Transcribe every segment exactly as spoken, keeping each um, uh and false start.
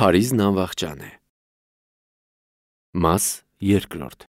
Փարիզն անվախճան է։ Մաս երկրորդ։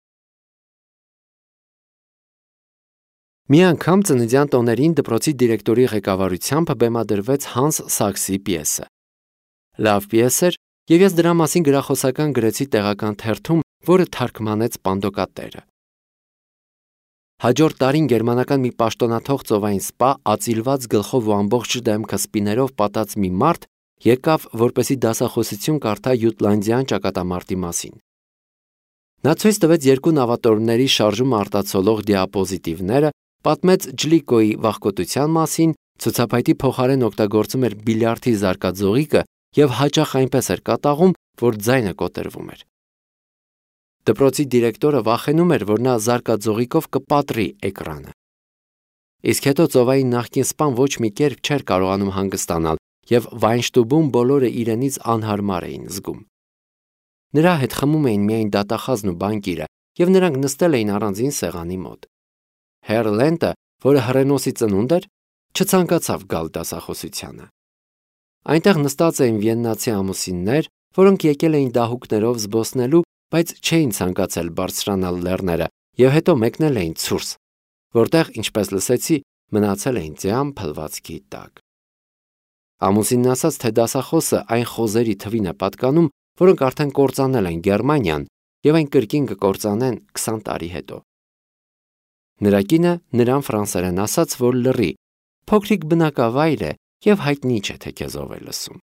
Մի անգամ ծննդյան տոներին դպրոցի դիրեկտորի ղեկավարությամբ բեմադրվեց Հանս Սաքսի պիեսը։ Լավ պիես էր, եւ ես դրա մասին գրախոսական գրեցի տեղական թերթում, որը թարգմանեց Պանդոկատերը։ Հաջորդ տարին գերմանական մի պաշտոնաթող ծովային սպա, ածիլված գլխով ու ամբողջ դեմքը սպիներով պատած մի մարդ եկավ, որպեսի դասախոսություն կարդա Յուտլանդիան ճակատամարտի մասին։ Նա ցույց տվեց երկու նավատորմների շարժումը արտացոլող դիապոզիտիվները, պատմեց Ջլիկոյի վախկոտության մասին, ցուցափայտի փոխարեն օգտագործում էր բիլիարդի զարկաձողիկը եւ հաճախ այնպես էր կատաղում, որ ձայնը կոտրվում էր։ Դպրոցի դիրեկտորը վախենում էր, որ նա զարկաձողիկով կպատրի էկրանը։ Իսկ հետո ծովային նախկին սպան ոչ մի կերպ չէր կարողանում հանգստանալ, եւ Վայնշտուբում բոլորը իրենից անհարմար էին զգում։ Նրա հետ խմում էին միայն դատախազն ու բանկիրը, եւ նրանք նստել էին առանձին սեղանի մոտ։ Հեր Լենտը, որը հռենոսի ծնունդ էր, չցանկացավ գալ դասախոսությանը։ Այնտեղ նստած էին վիեննացի ամուսիններ, որոնք եկել էին դահուկներով զբոսնելու, բայց չէին ցանկացել բարձրանալ լեռները եւ հետո մեկնել էին ցուրս, որտեղ, ինչպես լսեցի, մնացել էին ձյան փլվածքի տակ։ Ամուսինն ասաց, թե դասախոսը այն խոզերի թվին է պատկանում, որոնք արդեն կործանել են Գերմանիան եւ այն կրկին կկործանեն քսան տարի հետո։ Նրա կինը նրան ֆրանսերեն ասաց, որ լռի, փոքրիկ բնակավայր է եւ հայտնի չէ, թե քեզ ով է լսում։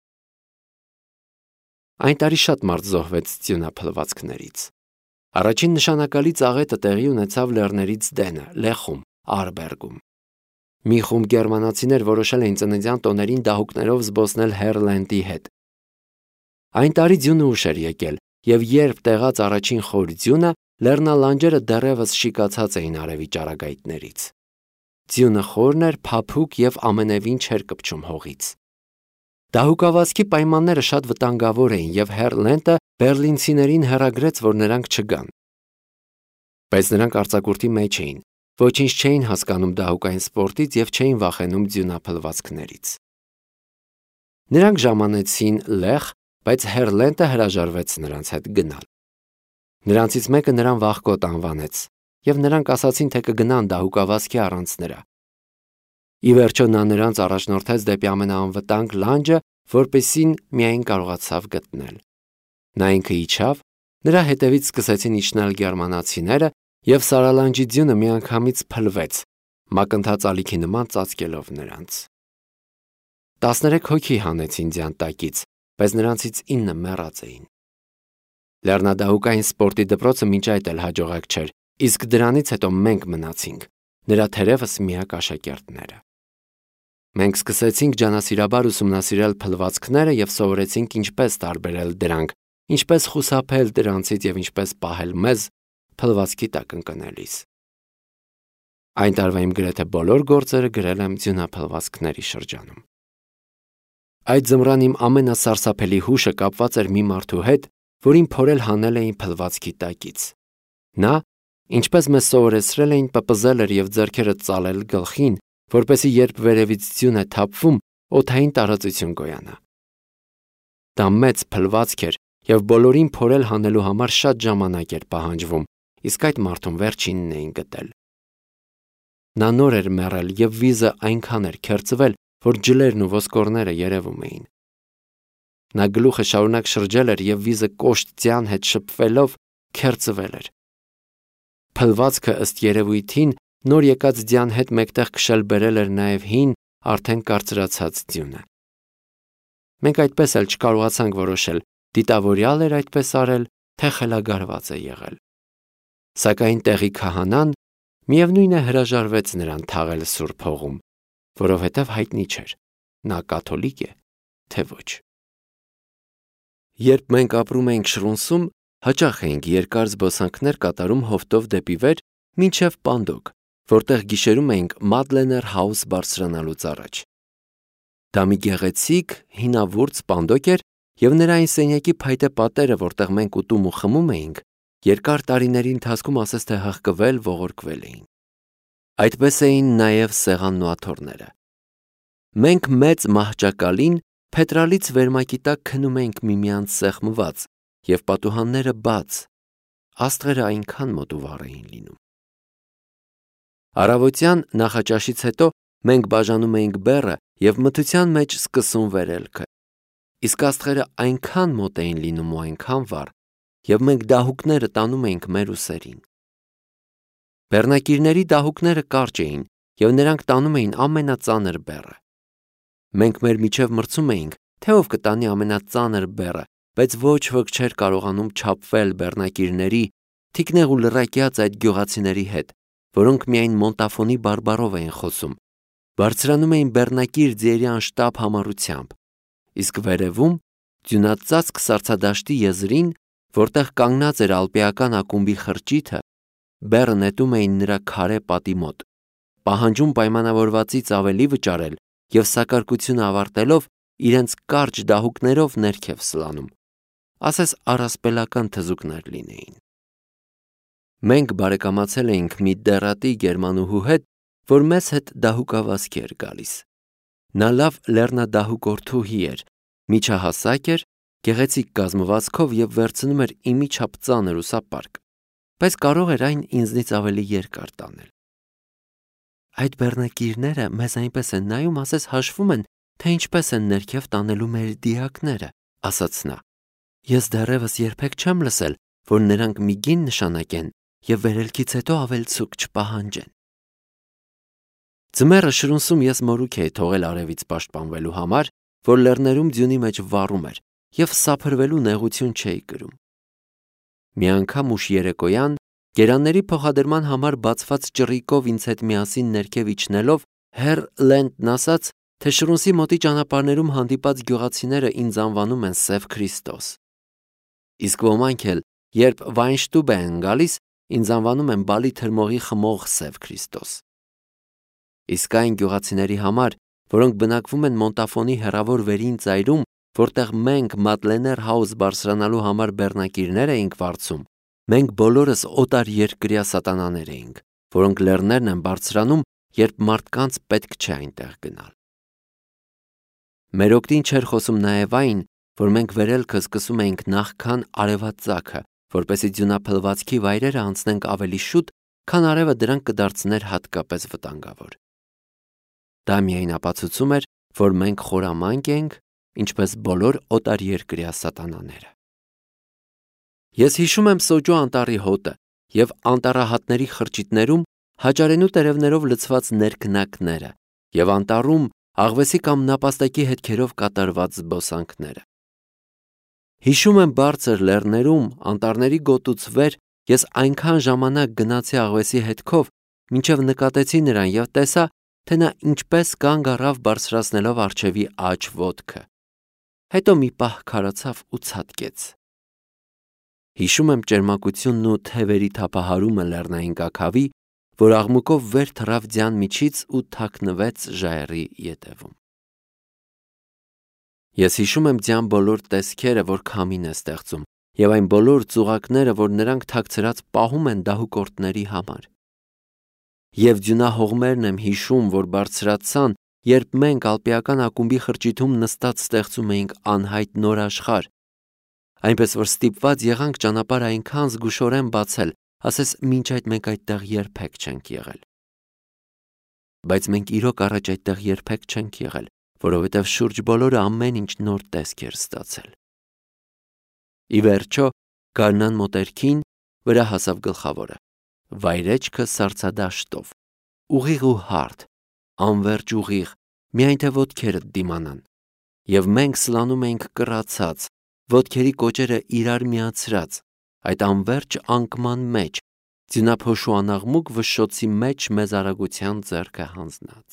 Այն տարի շատ մարդ զոհվեց ձյունափլվածքներից։ Առաջին նշանակալի ծաղետը տեղի ունեցավ լեռներից դենը, Լեխում, Արբերգում։ Մի խումբ գերմանացիներ որոշել էին ծննդյան տոներին դահուկներով զբոսնել Հերլենտի հետ։ Այն տարի ձյունը ուշ էր եկել, եւ երբ տեղաց առաջին խոր ձյունը, լեռնալանջերը դեռևս շիկացած էին արևի ճառագայթներից։ Ձյունը խորն էր, փափուկ եւ ամենևին չէր կպչում հողից։ Դահուկավազքի պայմանները շատ վտանգավոր էին, եւ Հերլենտը բերլինցիներին հեռագրեց, որ նրանք չգան։ Բայց նրանք արձակուրդի մեջ էին, ոչինչ չէին հասկանում դահուկային սպորտից եւ չէին վախենում ձյունափլվածքներից։ Նրանք ժամանեցին Լեխ, բայց Հերլենտը հրաժարվեց նրանց հետ գնալ։ Նրանցից մեկը նրան վախկոտ անվանեց, եւ նրանք ասացին, թե կգնան դահուկավազքի առանց նրա։ Ի վերջո նա նրանց առաջնորդեց դեպի ամենաանվտանգ լանջը, որպեսզի միայն կարողացավ գտնել։ Նա ինքը իջավ, նրա հետևից սկսեցին իջնել գերմանացիները, եւ սարալանջի ձյունը միանգամից փլվեց, մակընթաց ալիքի նման ծածկելով նրանց։ Տասներեք հոգի հանեցին ձյան տակից, բայց նրանցից ինը մեռած էին։ Լեռնադահուկային սպորտի դպրոցը մինչ այդ էլ հաջողակ չէր, իսկ դրանից հետո մենք մնացինք, նրա թերևս միակ աշակերտները։ Մենք սկսեցինք ջանասիրաբար ուսումնասիրել փլվածքները եւ սովորեցինք ինչպես տարբերել դրանք, ինչպես խուսափել դրանցից եւ ինչպես պահել մեզ փլվածքի տակ ընկնելիս։ Այն տարվա իմ գրեթե բոլոր գործերը գրել եմ ձյունափլվածքների շրջանում։ Այդ ձմռան իմ ամենասարսափելի հուշը կապված էր մի մարդու հետ, որին փորել հանել էին փլվածքի տակից։ Նա, ինչպես մեզ սովորեցրել էին, պպզել էր եւ ձեռքերը ծալել գլխին, որպեսզի երբ վերևից ձյուն է թափվում, օդային տարածություն գոյանա։ Դա մեծ փլվածք էր եւ բոլորին փորել հանելու համար շատ ժամանակ էր պահանջվում, իսկ այդ մարդուն վերջինն էին գտել։ Նա նոր էր մեռել եւ վիզը այնքան էր քերծվել, որ ջլերն ու ոսկորները երևում էին։ Նա գլուխը շարունակ շրջել էր եւ վիզը կոշտ ձյան հետ շփվելով քերծվել էր։ Փլվածքը ըստ երևույթին նոր եկած ձյան հետ մեկտեղ քշել բերել էր նաեւ հին, արդեն կարծրացած ձյունը։ Մենք այդպես էլ չկարողացանք որոշել, դիտավորյալ էր այդպես արել, թե խելագարված է եղել։ Սակայն տեղի քահանան միևնույն է հրաժարվեց նրան թաղել Սուրբ հողում, որովհետև հայտնի չէր, նա կաթոլիկ է, թե ոչ։ Երբ մենք ապրում էինք Շրունսում, հաճախ էինք երկար զբոսանքներ կատարում հովտով դեպի վեր, մինչև Պանդոկ, որտեղ գիշերում էինք Մադլեներ House բարձրանալուց առաջ։ Դա մի գեղեցիկ, հինավուրց Պանդոկ էր, եւ նրա այն սենյակի փայտե պատերը, որտեղ մենք ուտում ու խմում էինք, երկար տարիների ընթացքում ասես թե հղկվել, ողորկվել էին։ Այդպես էին նաև սեղանն ու աթոռները։ Մենք մեծ մահճակալին Փետրալից վերմակի տակ քնում էինք միմյանց սեղմված և պատուհանները բաց, աստղերը այնքան մոտ ու վառ էին լինում։ Առավոտյան նախաճաշից հետո մենք բաժանում էինք բեռը և մթության մեջ սկսում վերելքը, իսկ աստղերը այնքան մոտ էին լինում ու այնքան վառ, և մենք դահուկները տանում էինք մեր ուսերին։ Բեռնակիրների դահուկները կարճ էին, և նրանք տանում էին ամենածանր բեռը։ Մենք մեր միջև մրցում էինք, թե ով կտանի ամենածանր բեռը, բայց ոչ ոք չէր կարողանում չափվել բեռնակիրների, թիկնեղ ու լռակյաց այդ գյուղացիների հետ, որոնք միայն մոնտաֆոնի բարբառով էին խոսում, բարձրանում էին բեռնակիր ձիերի անշտապ համառությամբ, իսկ վերևում, ձյունածածկ սառցադաշտի եզրին, որտեղ կանգնած էր ալպիական ակումբի խրճիթը, բեռը նետում էին նրա քարե պատի մոտ, պահանջում պայմանավորվածից ավելի վճարել և սակարկությունը ավարտելով իրենց կարճ դահուկներով ներքև սլանում, ասես առասպելական թզուկներ լինեին։ Մենք բարեկամացել էինք մի դեռատի գերմանուհու հետ, որ մեզ հետ դահուկավազքի էր գալիս։ Նա լավ լեռնադահուկորդուհի էր, միջահասակ էր, գեղեցիկ կազմվածքով և վերցնում էր իմիջափ ծանր ուսապարկ, բայց կարող էր այն ինձնից ավելի երկար տանել։ Այդ բեռնակիրները մեզ այնպես են նայում, ասես հաշվում են, թե ինչպես են ներքև տանելու մեր դիակները, ասաց նա։ Ես դեռևս երբեք չեմ լսել, որ նրանք մի գին նշանակեն և վերելքից հետո ավելցուկ չպահանջեն։ Ձմեռը Շրունսում ես մորուք էի թողել արևից պաշտպանվելու համար, որ լեռներում ձյունի մեջ վառում էր և սափրվելու նեղություն չէի կրում։ Մի անգամ ուշ երեկոյան, գերանների փոխադրման համար բացված ճռիկով ինձ հետ միասին ներքև իջնելով, հեռ Լենտն ասաց, թե Շրունսի մոտի ճանապարհներում հանդիպած գյուղացիները ինձ անվանում են Սև Քրիստոս։ Իսկ ոմանք էլ, երբ Վայնշտուբե են գալիս, ինձ անվանում են բալի թրմողի խմող Սև Քրիստոս։ Իսկ այն գյուղացիների համար, որոնք բնակվում են Մոնտաֆոնի հեռավոր վերին ծայրում, որտեղ մենք Մադլեներ Հաուս բարձրանալու համար բեռնակիրներ էինք վարձում, մենք բոլորս օտարերկրյա սատանաներ էինք, որոնք լեռներն են բարձրանում, երբ մարդկանց պետք չէ այնտեղ գնալ։ Մեր օգտին չէր խոսում նաև այն, որ մենք վերելքը սկսում էինք նախքան արևածագը, որպեսզի ձյունափլվածքի վայրերը անցնենք ավելի շուտ, քան արևը դրանք կդարձներ հատկապես վտանգավոր։ Դա միայն ապացուցում էր, որ մենք խորամանկ ենք, ինչպես բոլոր օտարերկրյա սատանաները։ Ես հիշում եմ Սոջու անտառի հոտը և անտառահատների խրճիթներում հաճարենու տերևներով լցված ներքնակները և անտառում աղվեսի կամ նապաստակի հետքերով կատարված զբոսանքները։ Հիշում եմ բարձր լեռներում, անտառների գոտուց վեր ես այնքան ժամանակ գնացի աղվեսի հետքով, մինչև նկատեցի նրան և տեսա, թե նա ինչպես կանգ առավ բարձրացնելով առջևի աջ ոտքը։ Հետո մի պահ քարացավ ու ցատկեց։ Հիշում եմ ճերմակությունն ու թևերի թափահարումը լեռնային կաքավի, որ աղմուկով վեր թռավ ձյան միջից ու թաքնվեց ժայռի ետևում։ Ես հիշում եմ ձյան բոլոր տեսքերը, որ քամին է ստեղծում, և այն բոլոր ծուղակները, որ նրանք թաքցրած պահում են դահուկորդների համար։ Եվ ձյունահողմերն եմ հիշում, որ բարձրացան, երբ մենք ալպիական ակումբի խրճիթում նստած ստեղծում էինք անհայտ նոր աշխարհ, այնպես որ ստիպված եղանք ճանապարհը այնքան զգուշորեն բացել, ասես մինչ այդ մենք այդտեղ երբեք չենք եղել։ Բայց մենք իրոք առաջ այդտեղ երբեք չենք եղել, որովհետև շուրջ բոլորը ամեն ինչ նոր տեսք էր ստացել։ Ի վերջո, գարնան մոտերքին վրա հասավ գլխավորը, վայրեջքը սառցադաշտով, ուղիղ ու հարթ, անվերջ ուղիղ, միայն թե ոտքերդ դիմանան, և մենք սլանում էինք կռացած, ոտքերի կոճերը իրար միացրած, այդ անվերջ անկման մեջ, ձյունափոշու անաղմուկ վշշոցի մեջ մեզ արագության ձեռքը հանձնած։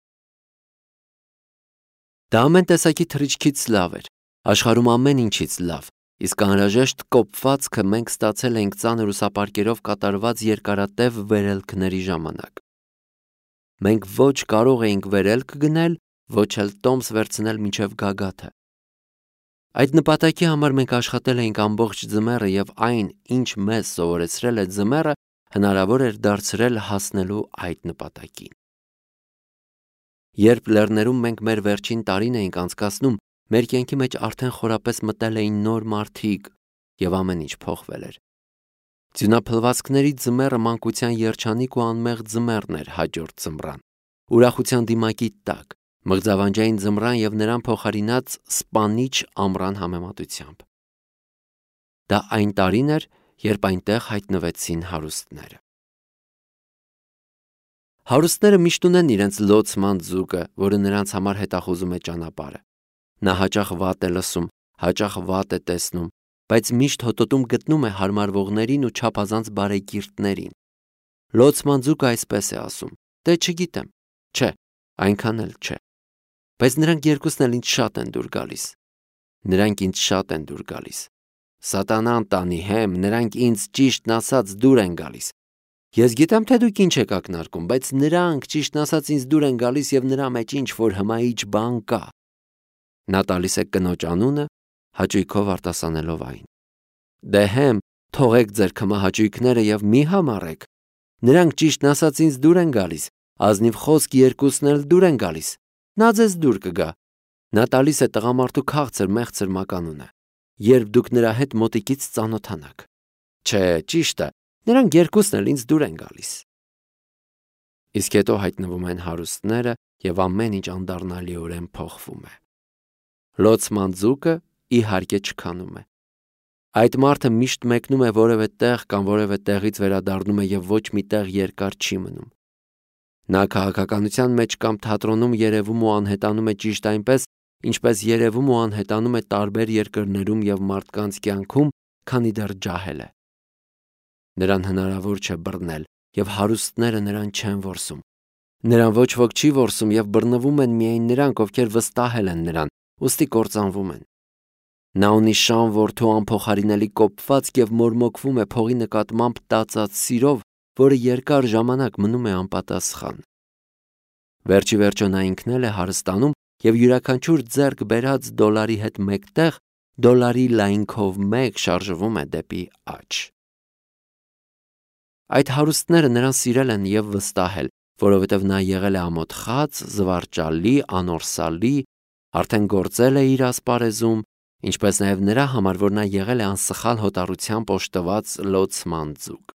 Դա ամեն տեսակի թռիչքից լավ էր, աշխարհում ամեն ինչից լավ, իսկ անհրաժեշտ կոպվածքը մենք ստացել էինք ծանր ուսապարկերով կատարված երկարատև վերելքների ժամանակ։ Մենք ոչ կարող էինք վերելք գնել, ոչ էլ տոմս վերցնել մինչև գագաթը։ Այդ նպատակի համար մենք աշխատել էինք ամբողջ ձմեռը և այն, ինչ մեզ սովորեցրել է ձմեռը, հնարավոր էր դարձրել հասնելու այդ նպատակին։ Երբ լեռներում մենք մեր վերջին տարին էինք անցկացնում, մեր կյանքի մեջ արդեն խորապես մտել էին նոր մարդիկ եւ ամեն ինչ փոխվել էր։ Ձյունափլվածքների ձմեռը մանկության երջանիկ ու անմեղ ձմեռն էր հաջորդ ձմռան, ուրախության դիմակի տակ, մղձավանջային ձմռան եւ նրան փոխարինած սպանիչ ամռան համեմատությամբ։ Դա այն տարին էր, երբ այնտեղ հայտնվեցին հարուստները։ Հարուստները միշտ ունեն իրենց լոցման ձուկը, որը նրանց համար հետախուզում է ճանապարհը։ Նա հաճախ վատ է լսում, հաճախ վատ է տեսնում, բայց միշտ հոտոտում գտնում է հարմարվողներին ու չափազանց բարեկիրթներին։ Լոցման ձուկը այսպես է ասում. «Դե չգիտեմ»։ Չէ, այնքան էլ չէ։ Բայց նրանք երկուսն էլ ինձ շատ են դուր գալիս։ Նրանք ինձ շատ են դուր գալիս։ Սատանան տանի հեմ, նրանք ինձ ճիշտն ասած դուր են գալիս։ Ես գիտեմ, թե դուք ինչ եք ակնարկում, բայց նրանք ճիշտն ասած ինձ դուր են գալիս եւ նրա մեջ ինչ-որ հմայիչ բան կա։ Նա տալիս է կնոջ անունը, հաճույքով արտասանելով այն։ Դե հեմ, թողեք ձեր քմահաճույքները եւ մի համառեք։ Նրանք ճիշտն ասած ինձ դուր են գալիս, ազնիվ խոսք երկուսն էլ դուր են գալիս։ Նա ձեզ դուր կգա։ Նա տալիս է տղամարդու քաղցր մեղցր մականունը, երբ դուք նրա հետ մոտիկից ծանոթանաք։ Չէ, ճիշտ է, նրանք երկուսն էլ ինձ դուր են գալիս։ Իսկ հետո հայտնվում են հարուստները եւ ամեն ինչ անդառնալիորեն փոխվում է։ Լոցման ձուկը իհարկե չքանում է։ Այդ մարդը միշտ մեկնում է որևէ տեղ կամ որևէ տեղից վերադառնում է եւ ոչ մի տեղ երկար չի մնում։ Նա քաղաքականության մեջ կամ թատրոնում երևում ու անհետանում է ճիշտ այնպես, ինչպես երևում ու անհետանում է տարբեր երկրներում եւ մարդկանց կյանքում, քանի դեռ ջահել է։ Նրան հնարավոր չէ բռնել եւ հարուստները նրան չեն որսում։ Նրան ոչ ոք չի որսում եւ բռնվում են միայն նրանք, ովքեր վստահել են նրան, ուստի կործանվում են։ Նա ունի շան որդու անփոխարինելի կոպվածք եւ մորմոքվում է փողի նկատմամբ տածած սիրով, որը երկար ժամանակ մնում է անպատասխան։ Վերջի վերջո նա ինքն էլ է հարստանում եւ յուրաքանչյուր ձեռք բերած դոլարի հետ մեկտեղ դոլարի լայնքով մեկ շարժվում է դեպի աջ։ Այդ հարուստները նրան սիրել են եւ վստահել, որովհետեւ նա եղել է ամոթխած, զվարճալի, անորսալի, արդեն գործել է իր ասպարեզում, ինչպես նաեւ նրա համար, որ նա եղել է անսխալ հոտառությամբ օժտված լոցման ձուկ։